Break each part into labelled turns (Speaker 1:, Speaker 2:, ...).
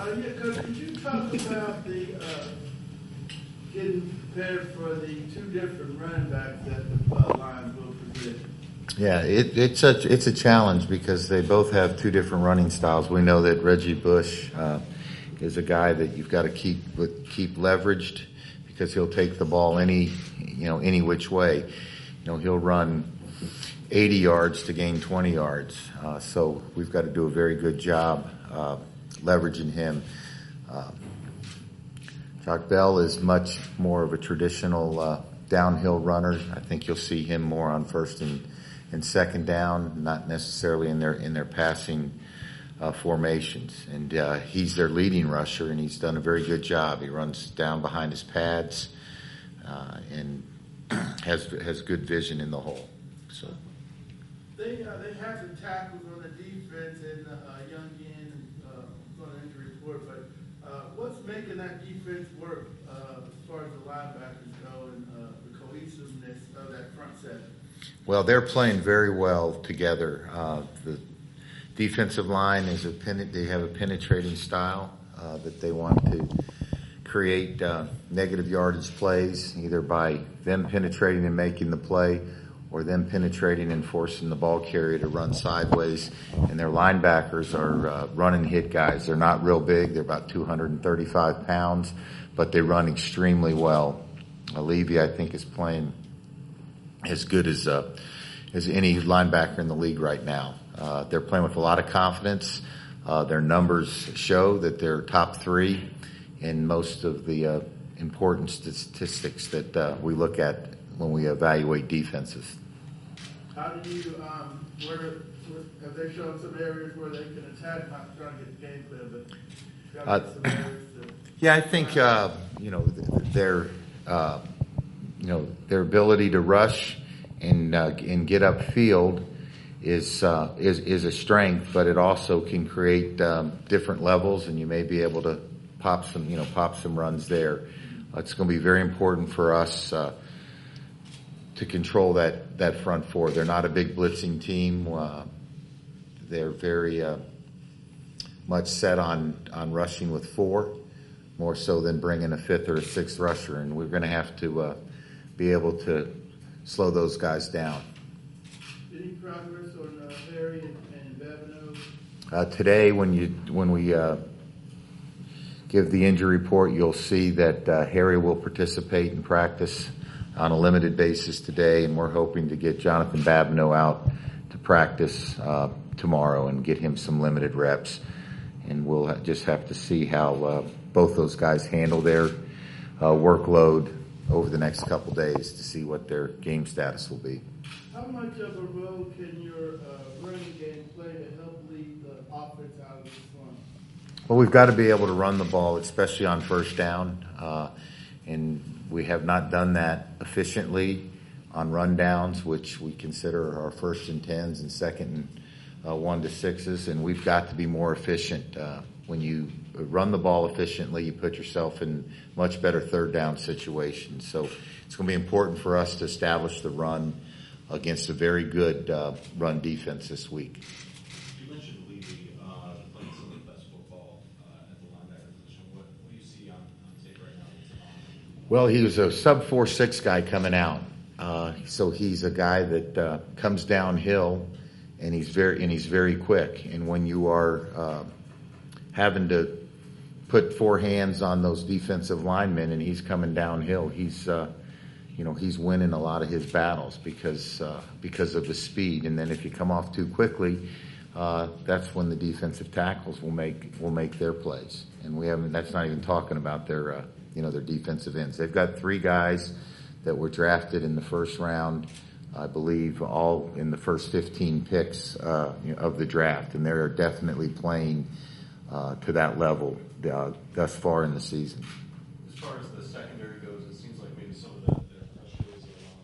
Speaker 1: Yeah, Coach, could you talk about the getting prepared for the two different running backs that the Lions will present?
Speaker 2: Yeah, it's a challenge because they both have two different running styles. We know that Reggie Bush is a guy that you've got to keep leveraged because he'll take the ball any which way. He'll run 80 yards to gain 20 yards. So we've got to do a very good job leveraging him. Jock Bell is much more of a traditional downhill runner. I think you'll see him more on first and second down, not necessarily in their passing formations. And he's their leading rusher, and he's done a very good job. He runs down behind his pads and has good vision in the hole. So
Speaker 1: they have some tackles on the defense and Youngin on the injury report, but what's making that defense work as far as the linebackers go and the cohesiveness of that front seven?
Speaker 2: Well, they're playing very well together. The defensive line they have a penetrating style that they want to create negative yardage plays, either by them penetrating and making the play or them penetrating and forcing the ball carrier to run sideways. And their linebackers are run and hit guys. They're not real big. They're about 235 pounds, but they run extremely well. Levy, I think, is playing as good as any linebacker in the league right now. They're playing with a lot of confidence. Their numbers show that they're top three in most of the important statistics that we look at when we evaluate defenses.
Speaker 1: How do you, have they shown some areas where they can attack? Not trying to get the game plan, but some areas to...
Speaker 2: Yeah, I think, their ability to rush and get upfield is a strength, but it also can create different levels, and you may be able to pop some runs there. It's going to be very important for us to control that front four. They're not a big blitzing team. They're very much set on rushing with four, more so than bringing a fifth or a sixth rusher, and we're going to have to be able to slow those guys down.
Speaker 1: Any progress on Harry and Babineau?
Speaker 2: Today, when we give the injury report, you'll see that Harry will participate in practice on a limited basis today, and we're hoping to get Jonathan Babineau out to practice tomorrow and get him some limited reps. And we'll just have to see how both those guys handle their workload over the next couple days to see what their game status will be.
Speaker 1: How much of a role can your running game play to help lead the offense out of this run?
Speaker 2: Well, we've got to be able to run the ball, especially on first down, and we have not done that efficiently on rundowns, which we consider our first and 10s and second and 1 to 6s, and we've got to be more efficient. When you run the ball efficiently, you put yourself in much better third down situations. So it's going to be important for us to establish the run against a very good run defense this week.
Speaker 3: You mentioned Levy playing some of the best football at the linebacker position. What do you see on tape right now?
Speaker 2: Well, he was a sub 4.6 guy coming out. So he's a guy that comes downhill, and he's very quick. And when you are having to put four hands on those defensive linemen and he's coming downhill, he's winning a lot of his battles because of the speed. And then if you come off too quickly, that's when the defensive tackles will make their plays. And that's not even talking about their defensive ends. They've got three guys that were drafted in the first round, I believe, all in the first 15 picks of the draft, and they're definitely playing to that level thus far in the season.
Speaker 3: As far as the secondary goes, it seems like maybe some of their pressures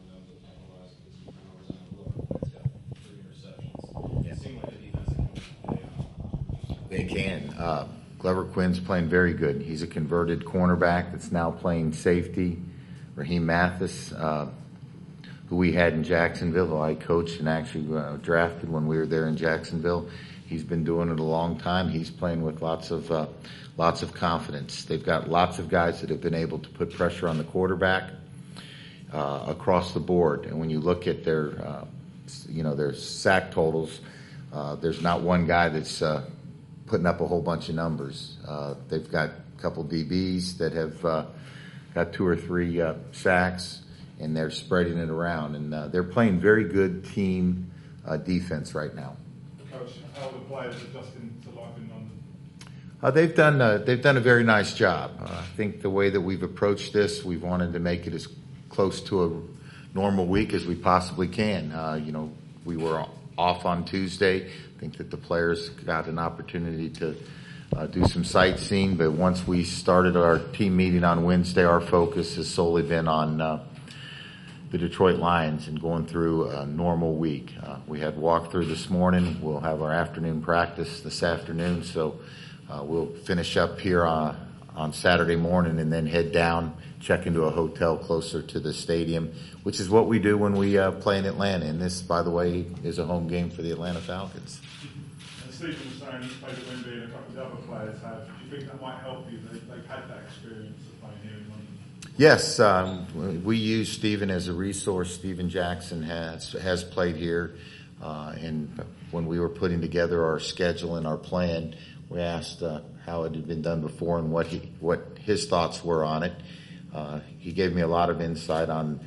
Speaker 3: are allowing them to penalize and turnovers and got 3 interceptions. It seemed like the defense can play.
Speaker 2: They can. Glover Quinn's playing very good. He's a converted cornerback that's now playing safety. Raheem Mathis, who we had in Jacksonville, who I coached and actually drafted when we were there in Jacksonville. He's been doing it a long time. He's playing with lots of lots of confidence. They've got lots of guys that have been able to put pressure on the quarterback across the board. And when you look at their sack totals, there's not one guy that's putting up a whole bunch of numbers. They've got a couple DBs that have got 2 or 3 sacks, and they're spreading it around. And they're playing very good team defense right now.
Speaker 4: Coach, how are the players adjusting to life in London?
Speaker 2: They've done a very nice job. I think the way that we've approached this, we've wanted to make it as close to a normal week as we possibly can. We were off on Tuesday. I think that the players got an opportunity to do some sightseeing, but once we started our team meeting on Wednesday, our focus has solely been on the Detroit Lions and going through a normal week. We had walkthrough this morning. We'll have our afternoon practice this afternoon, so we'll finish up here on Saturday morning and then head down, check into a hotel closer to the stadium, which is what we do when we play in Atlanta. And this, by the way, is a home game for the Atlanta Falcons.
Speaker 4: And Stephen was saying he's played at Wembley and a couple of the other players have. Do you think that might help you? They've had that experience of playing here in London.
Speaker 2: Yes, we use Stephen as a resource. Stephen Jackson has played here, and when we were putting together our schedule and our plan, we asked how it had been done before and what his thoughts were on it. He gave me a lot of insight on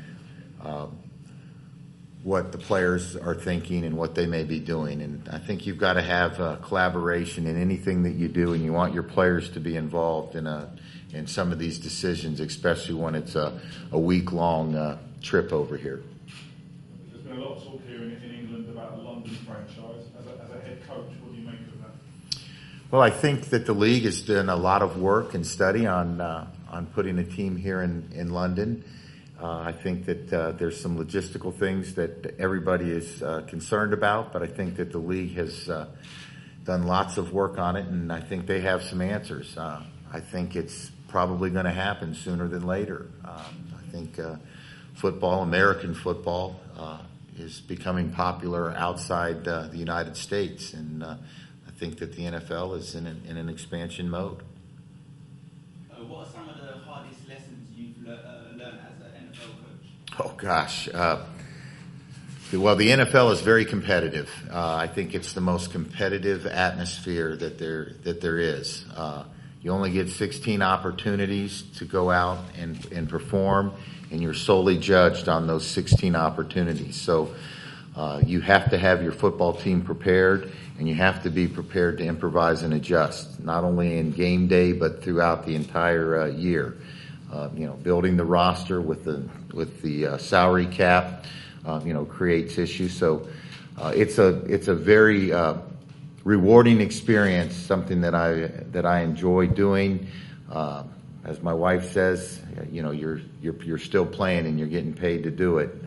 Speaker 2: what the players are thinking and what they may be doing. And I think you've got to have collaboration in anything that you do, and you want your players to be involved in some of these decisions, especially when it's a week-long trip over here.
Speaker 4: There's been a lot of talk here in England about the London franchise. As a head coach, what do you make of that?
Speaker 2: Well, I think that the league has done a lot of work and study on putting a team here in London. I think that there's some logistical things that everybody is concerned about, but I think that the league has done lots of work on it, and I think they have some answers. I think it's probably going to happen sooner than later. I think football, American football, is becoming popular outside the United States, and I think that the NFL is in an expansion mode.
Speaker 5: What are some of the hardest lessons you've learned as an NFL coach?
Speaker 2: Oh gosh. Well, the NFL is very competitive. I think it's the most competitive atmosphere that there is. You only get 16 opportunities to go out and perform, and you're solely judged on those 16 opportunities. So you have to have your football team prepared, and you have to be prepared to improvise and adjust, not only in game day but throughout the entire year. Building the roster with the salary cap, creates issues. So it's a very rewarding experience, something that I enjoy doing. As my wife says, you're still playing and you're getting paid to do it.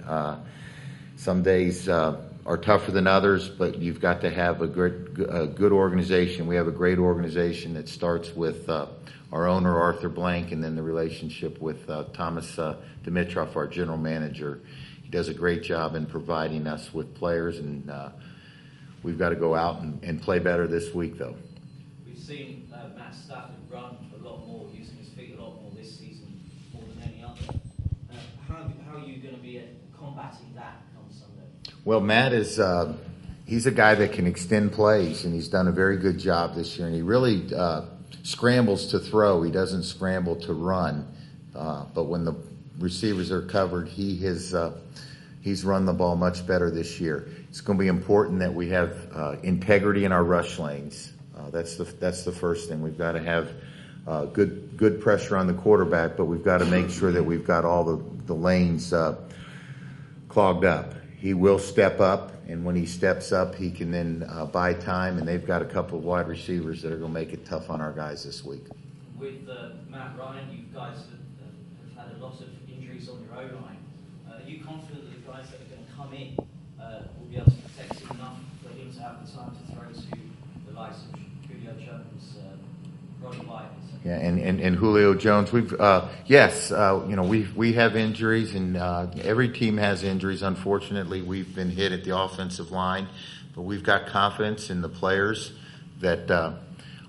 Speaker 2: Some days are tougher than others, but you've got to have a good organization. We have a great organization that starts with our owner, Arthur Blank, and then the relationship with Thomas Dimitrov, our general manager. He does a great job in providing us with players, and we've got to go out and play better this week, though.
Speaker 5: We've seen Matt Stafford run a lot more, using his feet a lot more this season, more than any other. How are you going to be combating that come Sunday?
Speaker 2: Well, Matt is he's a guy that can extend plays, and he's done a very good job this year. And he really scrambles to throw. He doesn't scramble to run. But when the receivers are covered, he's run the ball much better this year. It's going to be important that we have integrity in our rush lanes. That's the first thing. We've got to have good pressure on the quarterback, but we've got to make sure that we've got all the lanes clogged up. He will step up, and when he steps up, he can then buy time, and they've got a couple of wide receivers that are going to make it tough on our guys this week.
Speaker 5: With Matt Ryan, you guys have had a lot of injuries on your O-line. Are you confident that the guys that are going to come in will be able to protect him enough for him to have the time to throw to the likes of Julio Jones, Roddy White?
Speaker 2: Yeah, and Julio Jones. We have injuries, and every team has injuries. Unfortunately, we've been hit at the offensive line, but we've got confidence in the players that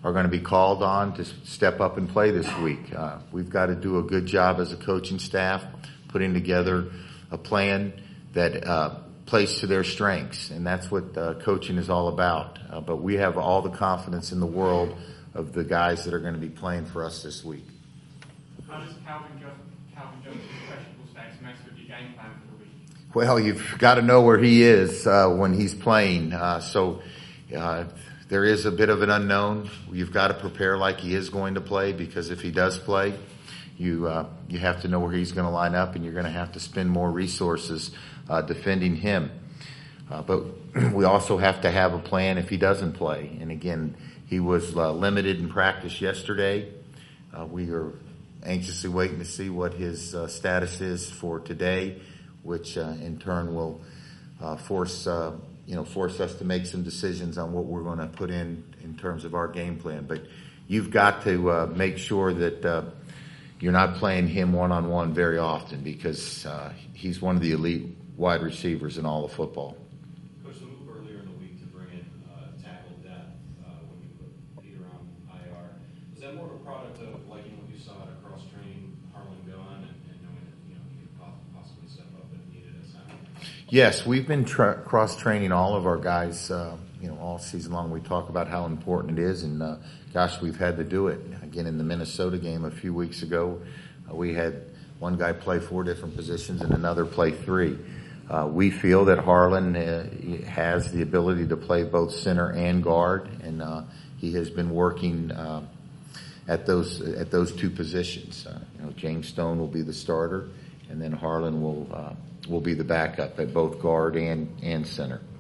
Speaker 2: are going to be called on to step up and play this week. We've got to do a good job as a coaching staff putting together a plan that plays to their strengths, and that's what coaching is all about. But we have all the confidence in the world of the guys that are going to be playing for us this week.
Speaker 6: How does Calvin Johnson's questionable status mess with your game plan for the week?
Speaker 2: Well, you've got to know where he is when he's playing. So there is a bit of an unknown. You've got to prepare like he is going to play, because if he does play, you have to know where he's going to line up, and you're going to have to spend more resources defending him. But we also have to have a plan if he doesn't play. And again, he was limited in practice yesterday. We are anxiously waiting to see what his status is for today, which in turn will force us to make some decisions on what we're going to put in terms of our game plan. But you've got to make sure that you're not playing him one-on-one very often, because he's one of the elite wide receivers in all of football.
Speaker 3: Coach, the move earlier in the week to bring in tackle depth when you put Peter on IR, was that more of a product of liking what you saw at a cross-training Harlan Gunn and knowing that he could possibly step up if needed at center?
Speaker 2: Yes, we've been cross-training all of our guys, all season long. We talk about how important it is, and gosh, we've had to do it. Again, in the Minnesota game a few weeks ago, we had one guy play 4 different positions and another play 3. We feel that Harlan has the ability to play both center and guard, and he has been working at those 2 positions. James Stone will be the starter, and then Harlan will be the backup at both guard and center.